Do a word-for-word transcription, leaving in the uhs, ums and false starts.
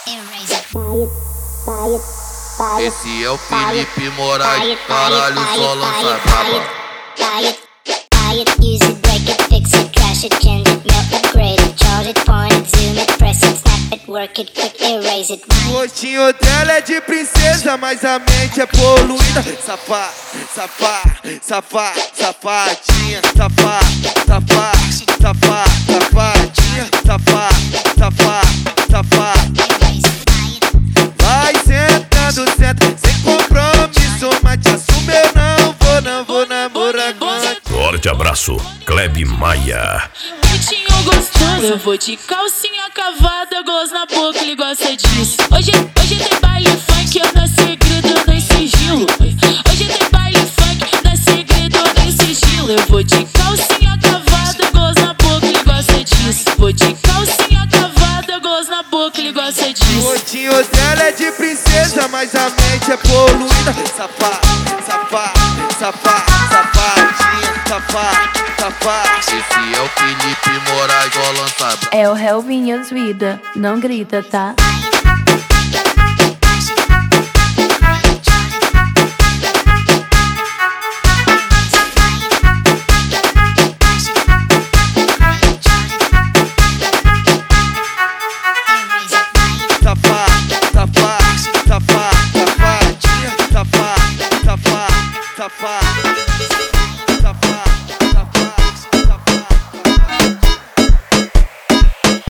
Esse é o Felipe Moraes, caralho, só lança braba. Buy it, buy it, use it, break it, fix it, crash it, change it, melt, upgrade it, charge it, point it, zoom it, press it, snap it, work it, quick erase it. O rostinho dela é de princesa, mas a mente é poluída. Safá, safá, safá, safadinha, safá, safá, safá, safadinha, safá, safá, safá. Vai sentando, senta, sem compromisso, mas te assume, eu não vou, não vou namorar com ela. Forte abraço, Kleb Maia. Peitinho gostoso, eu vou de calcinha cavada, gosto na boca, ele gosta disso. Hoje, hoje tem baile funk, eu não segredo nem sigilo. Hoje tem baile funk, não segredo nem sigilo. Eu vou de calcinha cavada, gosto na boca, ele gosta disso. Vou de calcinha cavada, gosto na boca, ele gosta O disso. rostinho dela é de princesa, mas a mente é poluída. Safá, safá, safá, safadinha, safá, safá. Esse é o Felipe Moraes, só lança braba. É o Helvinhos Vida, não grita, tá?